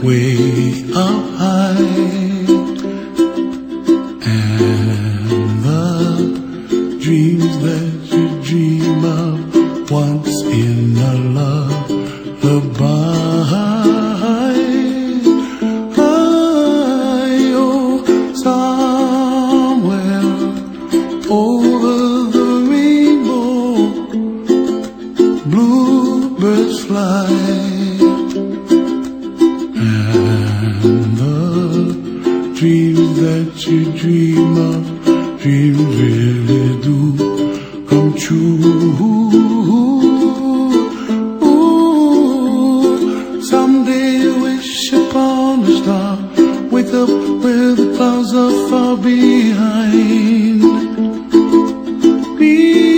way up high, and the dreams that you dream of once in a lullaby. Oh, somewhere over the rainbow, bluebirds fly. Dreams that you dream of, dreams really do come true. Ooh, someday wish upon a star, wake up where the clouds are far behind. Be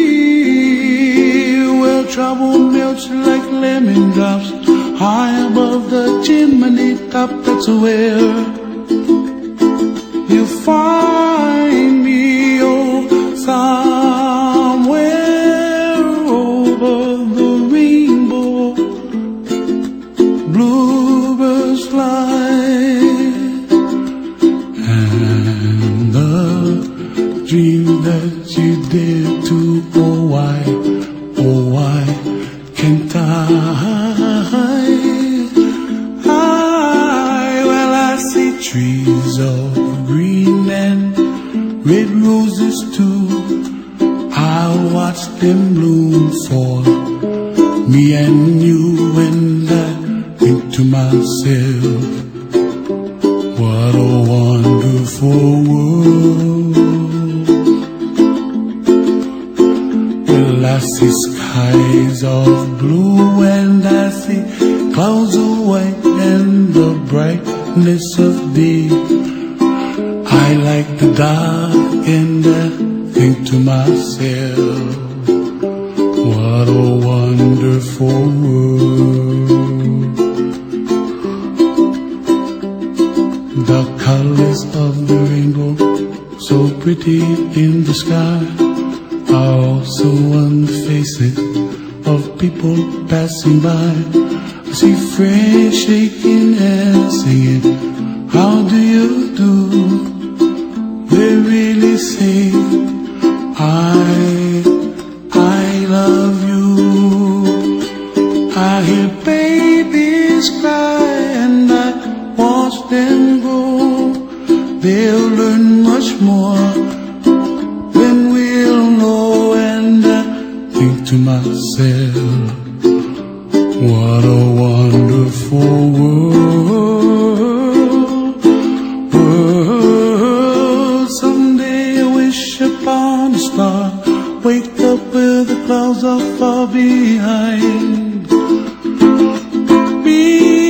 where trouble melts like lemon drops, high above the chimney top. That's where you find me, oh, somewhere over the rainbow, bluebirds fly, and the dream that you dare to, oh why can't I? Well, I see trees of green and red roses too. I'll watch them bloom for me and you, and I think to myself, what a wonderful world. Well, I see skies of blue and I see clouds of white and the brightness of day. I like the dark and I think to myself, what a wonderful world. The colors of the rainbow, so pretty in the sky, are also on the faces of people passing by. I see friends shaking hands singing, how do you do? They really say, I love you. I hear babies cry and I watch them grow. They'll learn much more than we'll know, and I think to myself, what a wonderful world. Someday I wish upon a star, wake up where the clouds are far behind. Be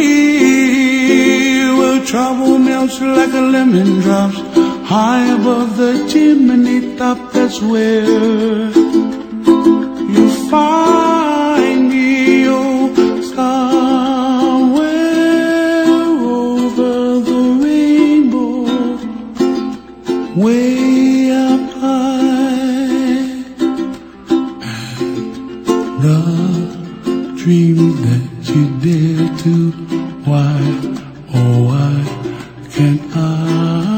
where trouble melts like a lemon drops, high above the chimney top. That's where you find me, oh, somewhere over the rainbow, way up high, and the dream that you dare to, why, oh why can't I?